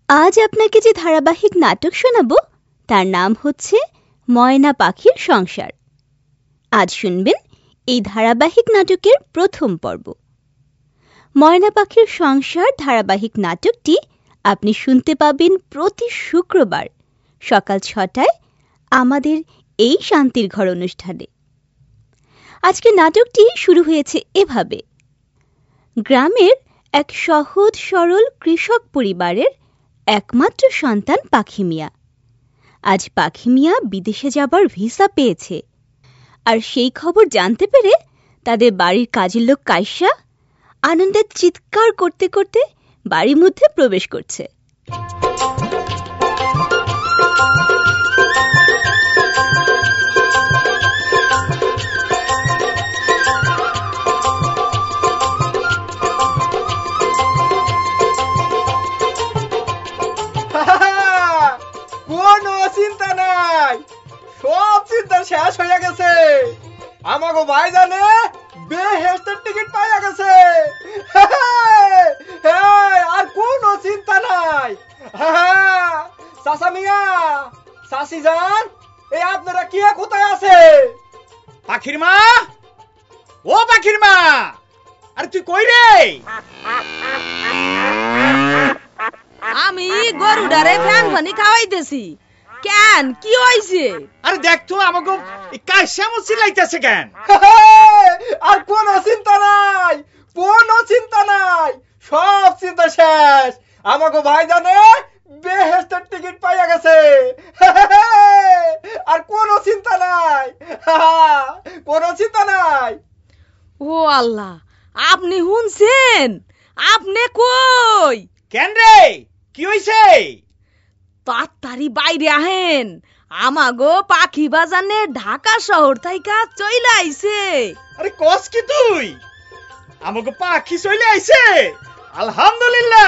আজ আপনাকে যে ধারাবাহিক নাটক শোনাবো তার নাম হচ্ছে ময়না পাখির সংসার। আজ শুনবেন এই ধারাবাহিক নাটকের প্রথম পর্ব। ময়না পাখির সংসার ধারাবাহিক নাটকটি আপনি শুনতে পাবেন প্রতি শুক্রবার সকাল ৬টায় আমাদের এই শান্তির ঘর অনুষ্ঠানে। আজকে নাটকটি শুরু হয়েছে এভাবে। গ্রামের এক সহজ সরল কৃষক পরিবারের একমাত্র সন্তান পাখি মিয়া। আজ পাখি মিয়া বিদেশে যাবার ভিসা পেয়েছে, আর সেই খবর জানতে পেরে তাদের বাড়ির কাজের লোক কাইসা আনন্দে চিৎকার করতে করতে বাড়ির মধ্যে প্রবেশ করছে। কোনো চিন্তা নাই, সব চিন্তা শেষ হয়ে গেছে। আমাগো ভাই জানে বেহেশতের টিকিট পাইয়া গেছে। আর কোনো চিন্তা নাই। চাচা মিয়া, চাচি যান, এই আপনারা কি কোথায় আছে? পাখির মা, ও পাখির মা, আরে তুই কই রে? আমি গরুডারে ফ্যান পানি খাওয়াইতেছি। কেন, কি হইছে? আরে দেখ তো আমাকে কাইসামো চিল্লাইতেছে কেন? আর কোনো চিন্তা নাই, কোনো চিন্তা নাই, সব চিন্তা শেষ। আমাকে ভাই জানে বেহেশতের টিকিট পাইয়া গেছে। আর কোনো চিন্তা নাই, কোনো চিন্তা নাই। ও আল্লাহ, আপনি শুনছেন? আপনি কই? কেন রে, কি হইছে? তাড়াতাড়ি বাইরে আহেন, আমাগো পাখি বাজানে ঢাকা শহর থাইকা চইলা আইছে। আরে কস কি তুই? আমাকে পাখি চলে আইছে? আলহামদুলিল্লাহ।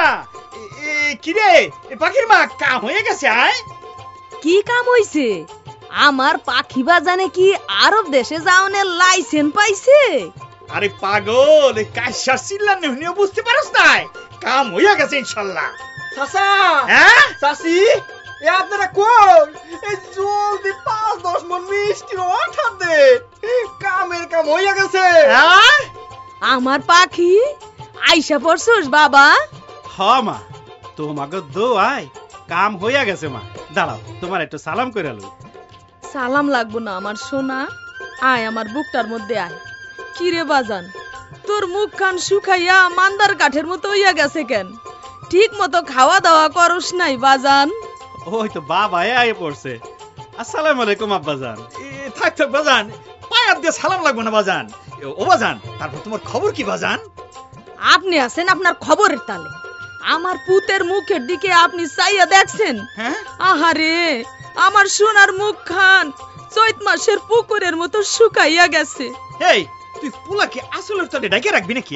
কি রে পাখির মা, কাম হয়ে গেছে? আয়, কি কাম হইছে? আমার পাখি বাজানে কি আরব দেশে যাওনের লাইসেন্স পাইছে? আরে পাগল, কাইসার চিল্লানি শুনেও বুঝতে পারছ নাই? কাম হয়ে গেছে ইনশাআল্লাহ। চাচা, হ্যাঁ চাচি, এ আপনারা কই? এই জলদি ৫-১০ মণ মিষ্টি অর্ডার দে, কামের কাম হইয়া গেছে। হ্যাঁ, আমার পাখি আইসা পড়ছস বাবা? হ্যাঁ মা, তোমাকে দোয়াই কাম হইয়া গেছে মা। দাঁড়াও, তোমার একটু সালাম করে লই। সালাম লাগবো না আমার সোনা, আয় আমার বুকটার মধ্যে আয়। কি রে বাজান, তোর মুখ খান শুকাইয়া মান্দার কাঠের মতো হইয়া গেছে কেন? ঠিক মতো খাওয়া দাওয়া করস নাই বাজান? ওই তো বাবা আয়ে পড়ছে। আসসালামু আলাইকুম আব্বাজান। থাক থাক বাজান, পায়ার দিয়ে সালাম লাগবে না বাজান। ও বাজান, তারপর তোমার খবর কি বাজান? আপনি আছেন আপনার খবরের তালে, আমার পুতের মুখের দিকে আপনি চাইয়া দেখছেন? হ্যাঁ, আহারে, আমার সোনার মুখ খান চৈত মাসের পুকুরের মতো শুকাইয়া গেছে। এই তুই পোলাকে আসলের তলে ডাকে রাখবি নাকি?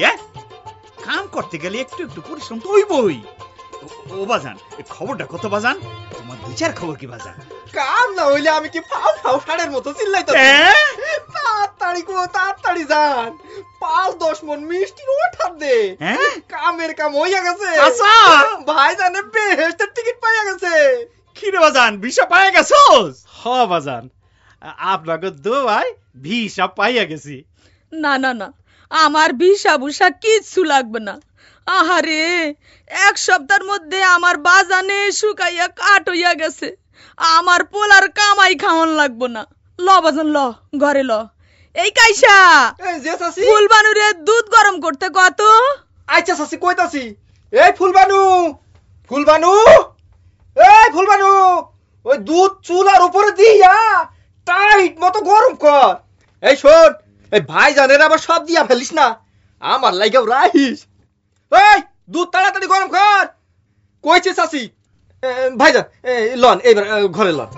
কাম করতে গেলে একটু একটু পরিশ্রম তো হইবই। ও বাজান, খবরটা কত বাজান? তোমার বিচার খবর কি বাজান? কাম না হইলে আমি কি ফাও ফাও ষাঁড়ের মতো চিল্লাইতাছি? তাড়াতাড়ি কো, তাড়াতাড়ি যান, ৫-১০ মণ মিষ্টি অর্ডার দে। কামের কাম হইয়া গেছে। আচ্ছা, ভাই জানে বেহেশতের টিকিট পাইয়া গেছে। কি রে বাজান, ভিসা পাইয়া গেছস? হ্যাঁ বাজান, আপনাকে দোয়াই ভিসা পাইয়া গেছি। না না না, আমার ভিসা বুসা কিচ্ছু লাগবে না। আহারে, ১ সপ্তাহের মধ্যে আমার বাজানে শুকাইয়া কাঠ হইয়া গেছে। আমার পোলার কামাই খাওয়ান লাগবো না। ল বাজান, ল ঘরে ল। এই কাইসা, এই যে চাচি, ফুলবানুরে দুধ গরম করতে কত? আচ্ছা চাচি, কইতাছি। এই ফুলবানু, ফুলবানু, এই ফুলবানু, ওই দুধ চুলার উপরে দিয়া টাইট মতো গরম কর। এই শোন, এই ভাই জানের আবার সব দিয়া ফেলিস না, আমার লাইগাও রাইস। এই দুধ তাড়াতাড়ি গরম কর কইছে চাচি। ভাইজান লন, এইবার ঘরে লন।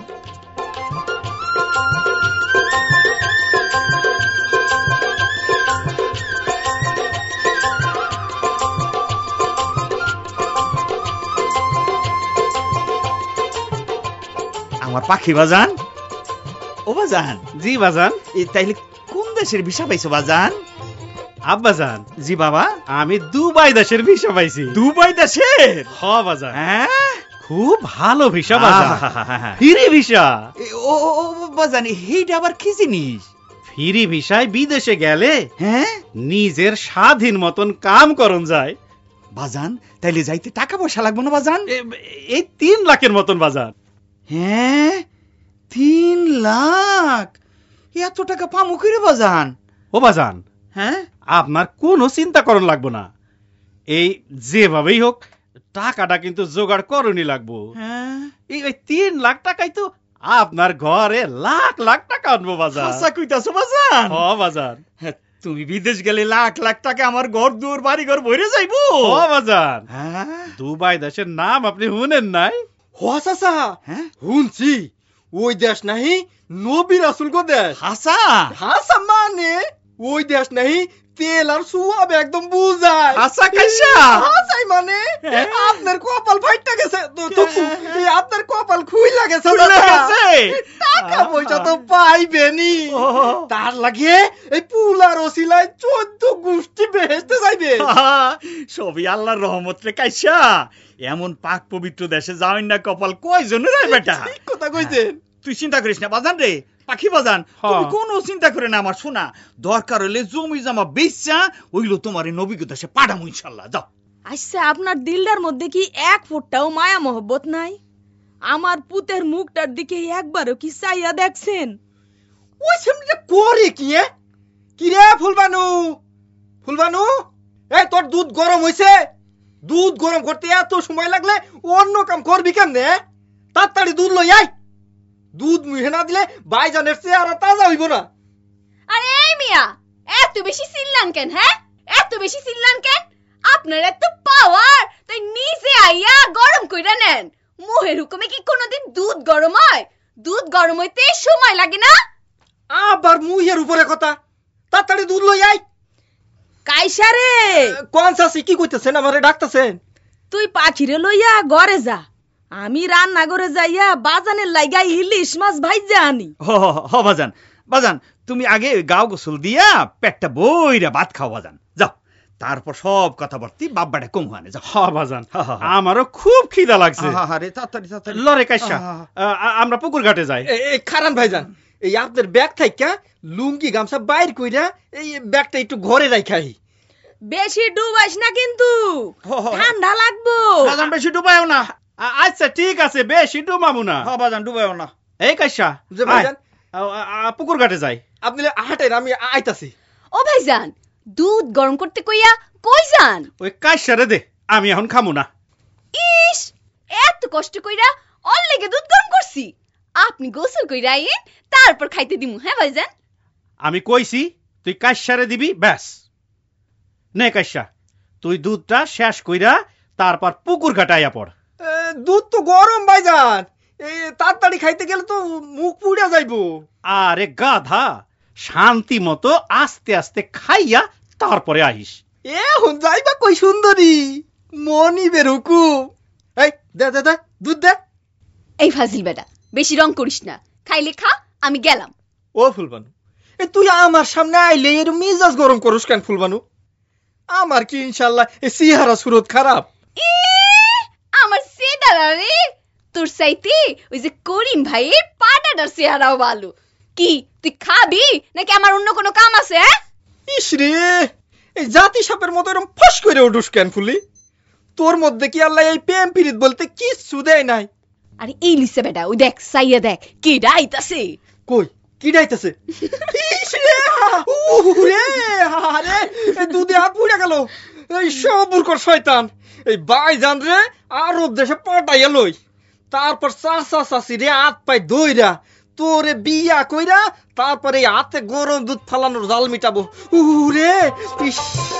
আমার পাখি বাজান, ও বাজান। জি বাজান। তাইলে কোন দেশের ভিসা পাইছো বাজান? আব্বাজান, জি বাবা, আমি দুবাই দেশের ভিসা পাইছি। দুবাই দেশের? হ্যাঁ বাজান। হ্যাঁ, খুব ভালো ভিসা বাজান, ফ্রি ভিসা। ও বাজান, এইটা আবার কি জিনিস? ফ্রি ভিসায় বিদেশে গেলে হ্যাঁ নিজের স্বাধীন মতন কাম করন যায়। বাজান, তাইলে যাইতে টাকা পয়সা লাগবে না বাজান? এই 3 লাখের মতন বাজান। হ্যাঁ 3 লাখ? এত টাকা পামু করে বাজান? ও বাজান, হ্যাঁ আপনার কোনো চিন্তা করন লাগবো না। এই যেভাবেই হোক টাকাটা কিন্তু জোগাড় করণই লাগবো। হ্যাঁ এই 3 লাখ টাকাই তো আপনার ঘরে লাখ লাখ টাকা আনবো বাজান। আশা কইতাছো বাজান? হ বাজান। তুমি বিদেশ গেলে লাখ লাখ টাকা আমার ঘর দুয়ার বাড়ি ঘর ভরে যাইবো। হ বাজান। হ্যাঁ দুবাই দেশের নাম আপনি শুনেন নাই? হওয়া চাচা, হ্যাঁ শুনছি ওই দেশ নাহি নবী রাসূল গো দেশ। হাসা হাসা মানে ওই দেশ নাহি তেল আর সুয়াব একদম বুঝায়। হাসা কাইসা হাসাই মানে আপনার কপাল ফাইটটা গেছে তো আপনার কপাল খুইলা গেছে খুইলা দাদা। গেছে? টাকা পয়সা তো পাইবেনি, তার লাগে এই পুলার ওসিলায় 14 গোষ্ঠী বেহেশতে যাইবে। সবই আল্লাহর রহমত রে কাইসা। এমন পাক পবিত্র দেশে যাওয়েন না কপাল কয়জনের রে বেটা। ঠিক কথা কইছেন। তুই চিন্তা করিস না বাজান রে, পাখি বাজান, তুমি হ্যাঁ। কোনো চিন্তা করে না আমার শোনা। দরকার হলে জমি জমা বেচা ওইগুলো তোমার এই নবীগ দেশে পাঠামু ইনশাল্লাহ। যাও। আচ্ছা, আপনার দিলটার মধ্যে কি এক ফোঁটাও মায়া মহব্বত নাই? আমার পুতের মুখটার দিকে একবারও কি চাইয়া দেখছেন? ওই সামনে করে কি কি রে ফুলবানু? ফুলবানু, এই তোর দুধ গরম হইছে? দুধ গরম করতে এত সময় লাগলে অন্য কাম করবি কেমনে? তাড়াতাড়ি দুধ লই আই। দুধ মুখে না দিলে ভাইজানের চেহারা তাজা হইব না। আরে এই মিয়া, এত বেশি চিল্লান কেন? হ্যাঁ, এত বেশি চিল্লান কেন? আপনার এত পাওয়ার, তাই নিজে আইয়া গরম কইরা নেন। মোহের হুকুমে কি কোনোদিন দুধ গরম হয়? দুধ গরম হইতে সময় লাগে না? আবার মুহের উপরে কথা। তাড়াতাড়ি দুধ লই আই। কাইসা রে, কোন চাচি কি কইতেছেন? আমারে ডাকতেছেন? তুই পাখিরে লইয়া ঘরে যা, আমি রান্না করে যাইয়া বাজানের লাইগা ইলিশ মাছ ভাইজা আনি। হ বাজান, বাজান তুমি আগে গাও গোসল দিয়া পেটটা বইরা ভাত খাও বাজান। যাও, তারপর সব কথাবার্তি বাব্বাটা কম হানে। যাও। হ বাজান, আমারও খুব খিদা লাগছে। আরে তাড়াতাড়ি তাড়াতাড়ি। লরে কাইসা আমরা পুকুর ঘাটে যাই। এই খারান ভাইজান, এই আপনার ব্যাগ থাইকা লুঙ্গি গামছা বাইর কইরা এই ব্যাগটা একটু ঘরে রাখাই। বেশি ডুবাইস না কিন্তু, ঠান্ডা লাগবো। বাজান বেশি ডুবাইও না। আচ্ছা ঠিক আছে, বেশি ডুবামু না। হ্যাঁ বাজান ডুবাইও না। এই কাইসা, যে ভাইজান, পুকুর ঘাটে যাই। আপনি হাঁটেন, আমি আইতাছি। ও ভাইজান, দুধ গরম করতে কইয়া কই যান? ওই কাইসারে দে, আমি এখন খামু না। ইস, এত কষ্ট কইরা অল লেগে দুধ গরম করছি। আপনি গোসল কইরা আইন, তারপর খাইতে দিমু। হ্যাঁ ভাইজান, আমি কইছি তুই কাইসারে দিবি, ব্যাস। নে কাইসা, তুই দুধটা শেষ কইরা তারপর পুকুর ঘাটে আইয়া পড়। দুধ তো গরম ভাইজান, এই তাড়াতাড়ি খাইতে গেলে তো মুখ পুড়ে যাইবো। আরে গাধা, শান্তি মতো আস্তে আস্তে খাইয়া তারপরে আইস। এখন যাইবা কই সুন্দরী, মনিবের হুকুম। এই দে দে দে দুধ দে। এই ফাজিল বেটা, বেশি রং করিস না। খাইলে খা, আমি গেলাম। ও ফুলবানু, এই তুই আমার সামনে আইলে এর মেজাজ গরম করস কেন ফুলবানু? আমার কি ইনশাআল্লাহ এই চেহারা সুরত খারাপ? আমার সেদারা রে, তোর সাইতে ওই যে করিম ভাইয়ের পাটাটার চেহারাও ভালো। কি তুই খাবি নাকি আমার অন্য কোনো কাম আছে? ইস রে, এই জাতি সাপের মতো এরকম ফস করে উঠুস কেন ফুলি? তোর মধ্যে কি আল্লাহ এই প্রেম পিরিত বলতে কিচ্ছু দেয় নাই? আরে এই লিসে বেটা, ওই দেখ সাইয়া দেখ কি ডাইতাছে। কই কি ডাইতেছে? ইস রে, উরে আরে এই দুধে হাত পুড়ে গেল। এই সবুর কর শয়তান, এই ভাইজান রে আরব দেশে পাঠাইয়া লই, তারপর চাচা চাচি রে হাত পাই দইরা তোরে বিয়া কইরা তারপরে হাতে গরম দুধ ফালানোর জাল মিটাবো। উরে ইস।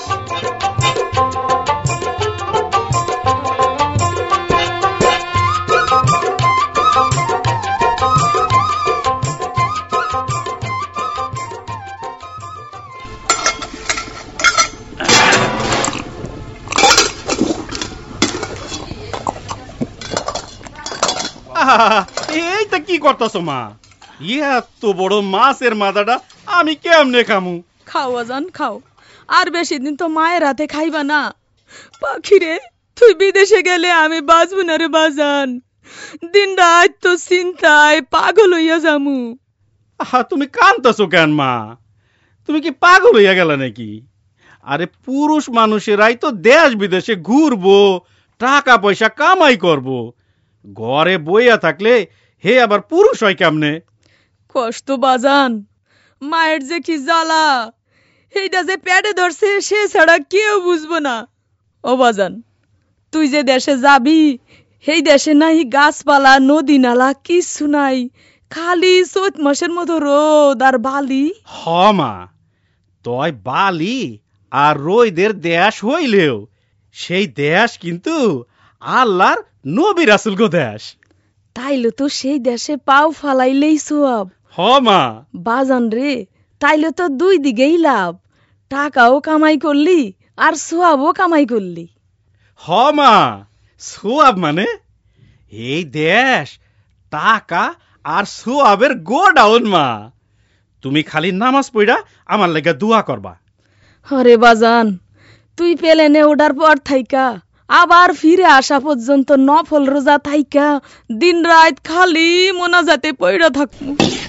এইটা কি করতেছ মা? এত বড় মাছের মাথাটা আমি কেমনে খামু? খাও আজান খাও, আর বেশি দিন তো মায়ের হাতে খাইবা না। পাখিরে, তুই বিদেশে গেলে আমি বাঁচবো না রে বাজান। দিন রাত তো চিন্তায় পাগল হইয়া যামু। তুমি কাঁদতেছো কেন মা? তুমি কি পাগল হইয়া গেলা নাকি? আরে পুরুষ মানুষেরাই তো দেশ বিদেশে ঘুরবো, টাকা পয়সা কামাই করব। ঘরে বইয়া থাকলে হে আবার পুরুষ হয় কেমনে? কষ্ট বাজান, মায়ের যে কি জ্বালা, এইটা যে পেটে ধরছে সে ছাড়া কেউ বুঝবো না। ও বাজান, তুই যে দেশে যাবি, সেই দেশে নাই গাছপালা নদী নালা কিছু নাই, খালি চৈত মাসের মতো রোদ আর বালি। হ মা, তয় বালি আর রোদের দেশ হইলেও সেই দেশ কিন্তু আল্লাহর নবী রাসূল গো দেশ। তাইলে তো সেই দেশে পাও ফালাইলেই সওয়াব। হ মা বাজান রে, তাইলে তো দুই দিকেই লাভ, টাকাও কামাই করলি আর সওয়াবও কামাই করলি। হ মা, সোয়াব মানে এই দেশ টাকা আর সোয়াবের গোডাউন মা। তুমি খালি নামাজ পড়া আমার লাগা দোয়া করবা। আরে বাজান, তুই প্লেনে ওঠার পর থাইকা আবার ফিরে আসা পর্যন্ত নফল রোজা থাইকা দিন রাত খালি মোনাজাতে পইড়া থাকমু।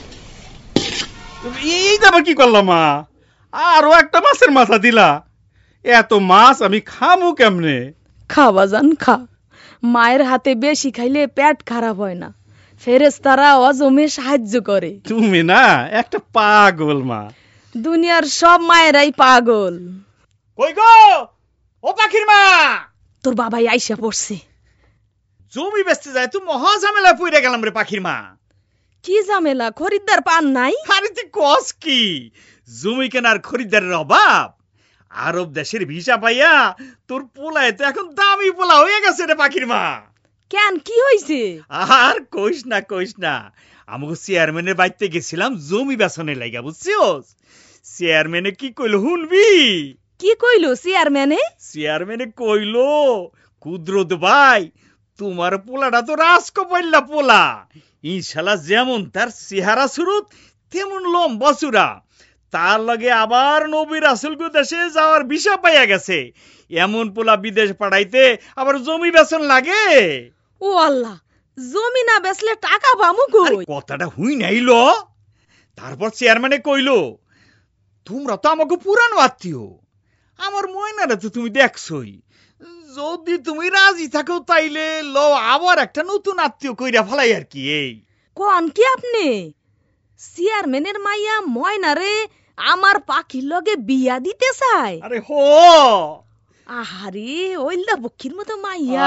এই আবার কি করলাম মা? আরো একটা মাছের মাথা দিলা। এত মাছ আমি খামু কেমনে? খা বাজান খা, মায়ের হাতে বেশি খাইলে পেট খারাপ হয় না, ফেরেশতারা অজমে সাহায্য করে। তুমি না একটা পাগল মা। দুনিয়ার সব মায়েরাই পাগল। কই গো ও পাখির মা, তোর বাবাই আইসা পড়ছে। জমি বেচতে যায় তো মহা ঝামেলা পইরা গেলাম রে পাখির মা। কি ঝামেলা? খরিদ্দার পান নাই? আরে তুই কস কি, জমি কেনার খরিদ্দারের অভাব? আরব দেশের ভিসা পাইয়া তোর পোলায় তো এখন দামি পোলা হয়ে গেছে রে পাখির মা। কেন, কি হইছে? আর কইস না, আমাকে চেয়ারম্যানের বাড়িতে গেছিলাম জমি বেচনে লাগা, বুঝছিস? চেয়ারম্যানে কি কইলো শুনবি? কি কইলো চেয়ারম্যানে? চেয়ারম্যানে কইলো, কুদরত ভাই তোমার পোলাটা তো রাজকপাল্লা পোলা, ইনশাল্লাহ যেমন তার চেহারা সুরত তেমন লম্বা চূড়া, তার লগে আবার নবী রাসূলকে দেশে যাওয়ার ভিসা পাইয়া গেছে। এমন পোলা বিদেশ পাঠাইতে আবার জমি বেচন লাগে? ও আল্লাহ, জমি না বেচলে টাকা পামু কই? কথাটা হুই নাইলো। তারপর চেয়ারম্যানে কইলো, তোমরা তো আমাকে পুরানো আত্মীয়, আমার ময়নারা তো তুমি দেখছই, যদি তুমি রাজি থাকো তাইলে ল আবার একটা নতুন আত্মীয় কইরা ফেলাই আর কি। এই কোন কি আপনি? চেয়ারম্যানের মাইয়া ময়নারে আমার পাখির লগে বিয়া দিতে চায়? আরে হো, আহারে ওইলা বক্ষির মতো মাইয়া।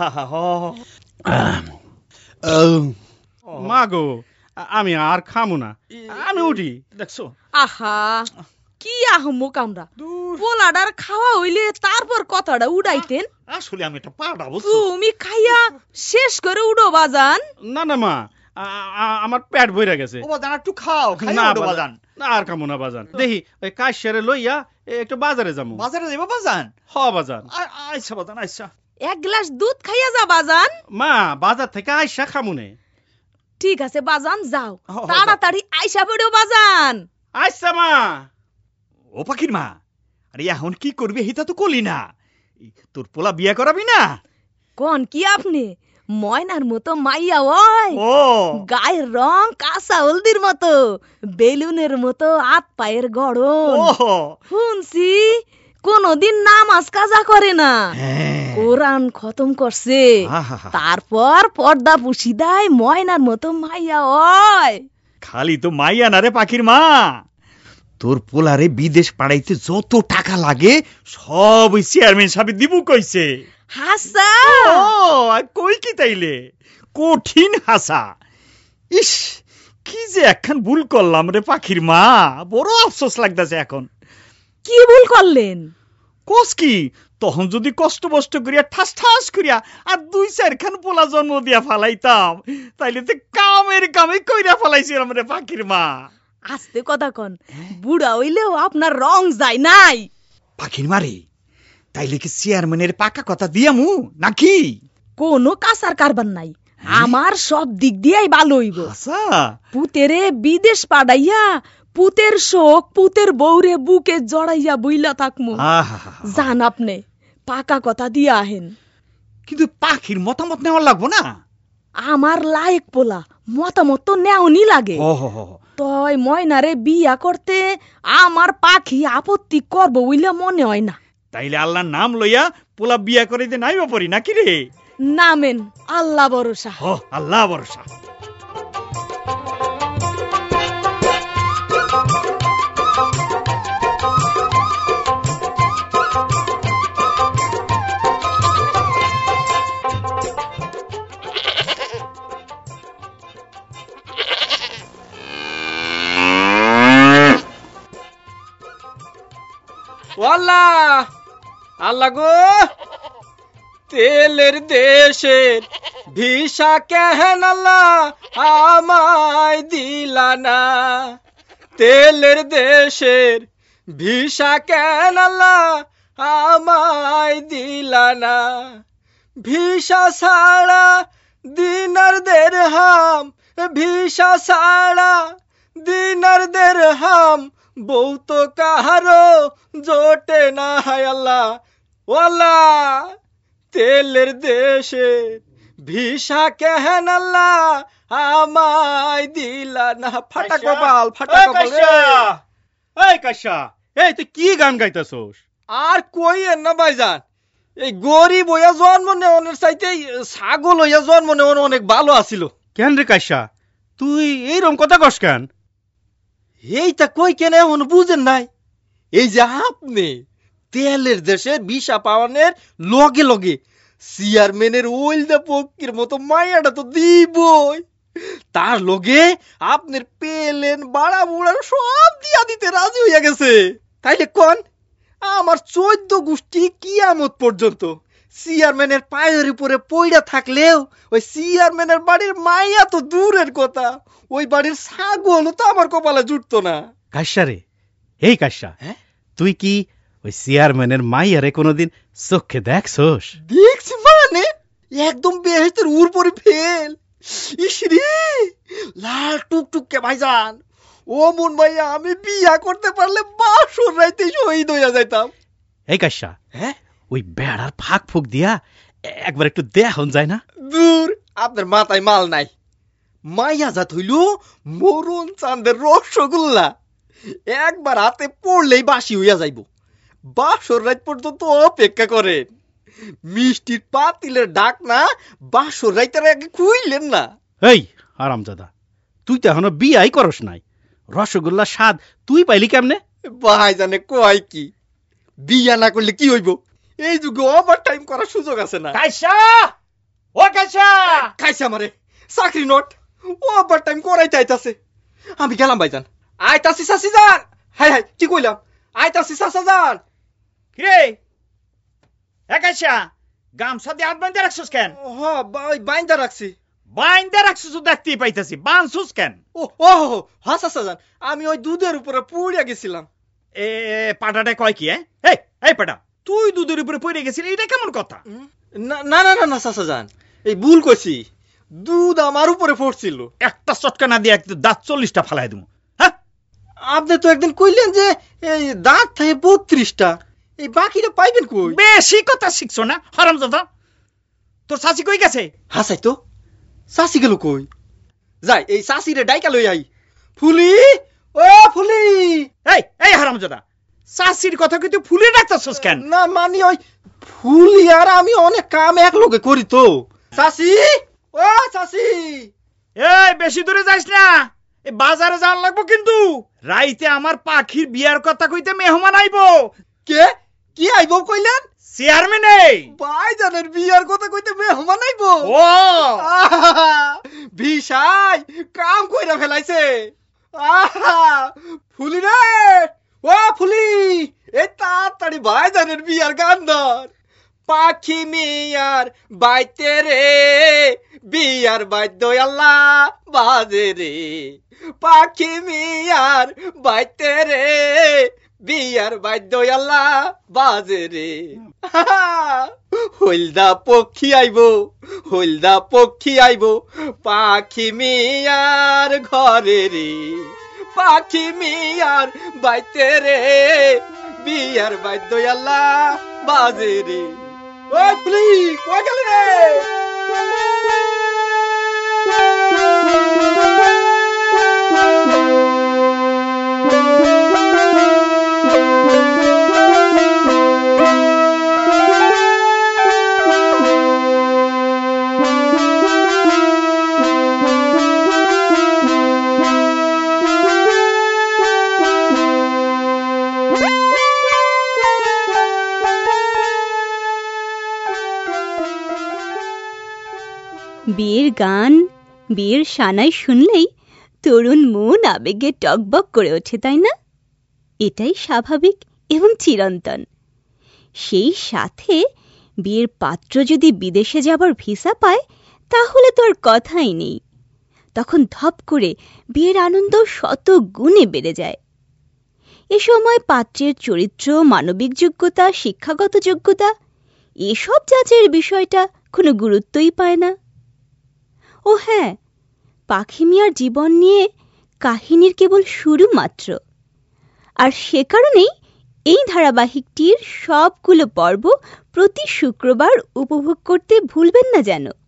মা গো, আমি আর খামু না, আমি উঠি। দেখছো আহা, কি আহমুক আমরা। পোলাডার খাওয়া হইলে তারপর কথাটা উড়াইতেন। আসলে আমি একটা পাড়া বুঝছো। তুমি খাইয়া শেষ করে উড়ো বাজান। না না মা, আমার পেট ভরে গেছে। ও বাজান একটু খাও, খাই না না বাজান। না আর খামু না বাজান। দেখি ওই কাশিয়ারে লইয়া একটু বাজারে যামু। বাজারে যাইবা বাজান? হ বাজান। আচ্ছা বাজান আচ্ছা। এক গ্লাস দুধ খাইয়া যা বাজান। মা বাজার থেকে আইসা খামু নে। ঠিক আছে বাজান, যাও হ, হ, তাড়াতাড়ি আইসা পড়ো বাজান। আচ্ছা মা। ও পাখির মা, আরে এখন কি করবি হিতা তো কলি না, তোর পোলা বিয়া করাবি না? কোন কি আপনি? ময়নার মতো মাইয়া ওই, ও গায়ের রং কাঁচা হলদির মতো, বেলুনের মতো হাত পায়ের গড়ন। ও শুনছি কোনদিন নামাজ কাজা করে না, হ্যাঁ। কোরআন খতম করছে, আহাহা। তারপর পর্দা পুশি দেয়, ময়নার মতো মাইয়া ওই। খালি তো মাইয়া না রে পাখির মা, তোর পোলারে বিদেশ পাঠাইতে যত টাকা লাগে সব ওই চেয়ারম্যান সাহেব দিব কইছে। হাসা ও আর কই কি তাইলে, কঠিন হাসা। ইস, কি যে একখান ভুল করলাম রে পাখির মা, বড় আফসোস লাগতেছে এখন। কি ভুল করলেন? কস কি, তখন যদি কষ্ট বষ্ট করিয়া ঠাস ঠাস করিয়া আর 2-4 খান পোলা জন্ম দিয়া ফালাইতাম, তাইলে তো কামের কামে কইরা ফালাইছিলাম রে পাখির মা। আস্তে কথা কন, বুড়া হইলেও আপনার রং যায় নাই। পাখির মারে, তাইলে কি চেয়ারম্যানের পাকা কথা দিয়ামু নাকি? কোনো কাঁচার কারবার নাই, আমার সব দিক দিয়েই ভালো হইব। আচ্ছা পুতেরে বিদেশ পাঠাইয়া পুতের শোক পুতের বউরে বুকে জড়াইয়া বইলা থাকমু। আহা, জান আপনি পাকা কথা দিয়া আহেন। কিন্তু পাখির মতামত নেওয়া লাগবো না? আমার লায়ক পোলা মতামত তো নেওনি লাগে। তই ময়নারে বিয়া করতে আমার পাখি আপত্তি করবো বইলে মনে হয় না। তাইলে আল্লাহর নাম লইয়া পোলা বিয়া করাইতে নাইবা পারি নাকি রে? নামেন আল্লাহ ভরসা। আল্লাহ ভরসা। আল্লাহ আল্লাহ গো, তেলের দেশের ভিসা কেন আল্লাহ আমায় দিলা না? তেলের দেশের ভিসা কেন আল্লাহ আমায় দিলা না? ভিসা ছাড়া দিনার দেরহাম, ভিসা ছাড়া দিনার দেরহাম বউ তো কাহারো জোটে না। হায় আল্লাহ, ও আল্লাহ, তেলের দেশে ভিসা কেন আল্লাহ আমায় দিলা না? ফাটা কপাল, ফাটা কপাল। এই কাশা, এই তুই কি গান গাইতেছস? আর কই না ভাইজান, এই গরিব হইয়া জন্ম নেওয়ার চাইতে ছাগল হইয়া জন্ম নেওয়ার অনেক ভালো আছিল। কেন রে কাশা, তুই এইরকম কথা কস কেন? এইটা কই কেন এখন বুঝেন নাই? এই যে আপনি তেলের দেশে ভিসা পাওয়ানোর লগে লগে চেয়ারম্যানের ওইলদা পক্ষের মতো মায়াটা তো দিবই, তার লগে আপনার পেলেন বাড়া বুড়ার সব দিয়া দিতে রাজি হইয়া গেছে। তাইলে কোন আমার 14 গোষ্ঠী কিয়ামত পর্যন্ত চেয়ারম্যানের পায়ের উপরে পইড়া থাকলেও ওই চেয়ারম্যানের বাড়ির মাইয়া তো দূরের কথা, ওই বাড়ির ছাগল তো আমার কপালে জুটতো না। কাশা রে, এই কাশা, তুই কি ওই চেয়ারম্যানের মাইয়ারে কোনোদিন চোখে দেখছস? দেখছি মানে একদম বেহেশতের উপরে ফেল। ইসরি লাল টুকটুক ভাইজান, ও মন ভাইয়া আমি বিয়া করতে পারলে বাসর রাইতে শহীদ হইয়া যাইতাম। এই কাশা, ওই বেড়ার ফাঁক ফুক দিয়া একবার একটু দেখুন যায় না? দূর, আপনার মাথায় মাল নাই। মাইয়া জাত হইল মরুন চাঁদের রসগোল্লা, একবার হাতে পড়লেই বাসি হইয়া যাইব। বাসর রাত পর্যন্ত অপেক্ষা করেন, মিষ্টির পাতিলের ডাক না বাসর রাইতের আগে খুইলেন না। এই আরামজাদা, তুই তো এখনো বিয়াই করস নাই, রসগোল্লা স্বাদ তুই পাইলি কেমনে? ভাই জানে কয় কি, বিয়া না করলে কি হইব? এই যুগে ওভার টাইম করার সুযোগ আছে না। কাইসা, ও কাইসা, কাইসা মারে চাকরি নোট ওভার টাইম করাইতে আইতাছে। আমি গেলাম ভাইজান, আইতাছি চাচি যান। হাই হাই কি কইলাম, আইতাছি চাচা যান। কিরে কাইসা, গামছা দিয়ে হাত বাঁধতে রাখছিস কেন? বাইন্দা রাখছি। বাইন্দা রাখছিস দেখতেই পাইতেছি, বাঁধছিস কেন? ও চাচা যান, আমি ওই দুধের উপরে পড়িয়া গেছিলাম। এ পাটাটা কয় কি? এই পাটা, তুই দুধের উপরে পড়ে গেছিলি, এটা কেমন কথা? না না না না চাচা যান, এই ভুল কইছি, দুধ আমার উপরে পড়ছিল। একটা চটকা না দিয়ে দাঁত 40টা ফালাই দেবো। হ্যাঁ, আপনি তো একদিন কইলেন যে এই দাঁত থাকে 32টা, এই বাকিটা পাইবেন কই? বেশি কথা শিখছো না হারামজাদা। তোর চাচি কই গেছে? হাসাই তো, চাচি গেল কই? যাই এই চাচিরে ডাইকা লই আই। ফুলি, ও ফুলি। এই হারামজাদা, চাচির কথা কি তুই ফুলি ডাকতেছস কেন? না মানে ওই ফুলি আর আমি অনেক কাম এক লগে করি তো। চাচি, ও চাচি। এই বেশি দূরে যাইস না, এই বাজারে যাওয়ার লাগবো কিন্তু। রাইতে আমার পাখির বিয়ার কথা কইতে মেহমান আইবো। কে কি আইবো কইলেন? চেয়ারম্যান। ভাইজানের বিয়ার কথা কইতে মেহমান আইবো? ও ভিসাই কাম কইরা ফেলাইছে। ফুলি রে, ও ফুলি, এই তাড়াতাড়ি ভাইজানের বিয়ার গান ধর। পাখি মিয়ার বাইতে রে, বিয়ার বাদ্য আল্লাহ বাজে রে। পাখি মিয়ার বাইতে রে, বিয়ার বাদ্য আল্লাহ বাজে রে। হলদা পক্ষী আইব, হলদা পক্ষী আইব পাখি মিয়ার ঘরে রে। পাখি মিয়ার বাইতে রে, বিয়ার বাদ্য আল্লাহ বাজে রে। ওই ফুলি কই গেলি রে? বিয়ের গান, বিয়ের সানাই শুনলেই তরুণ মন আবেগে টকবক করে ওঠে, তাই না? এটাই স্বাভাবিক এবং চিরন্তন। সেই সাথে বিয়ের পাত্র যদি বিদেশে যাবার ভিসা পায় তাহলে তো আর কথাই নেই। তখন ধপ করে বিয়ের আনন্দ শত গুণে বেড়ে যায়। এ সময় পাত্রের চরিত্র, মানবিক যোগ্যতা, শিক্ষাগত যোগ্যতা এসব যাচাইয়ের বিষয়টা কোনো গুরুত্বই পায় না। ও হ্যাঁ, পাখি মিয়ার জীবন নিয়ে কাহিনীর কেবল শুরু মাত্র। আর সে কারণেই এই ধারাবাহিকটির সবগুলো পর্ব প্রতি শুক্রবার উপভোগ করতে ভুলবেন না যেন।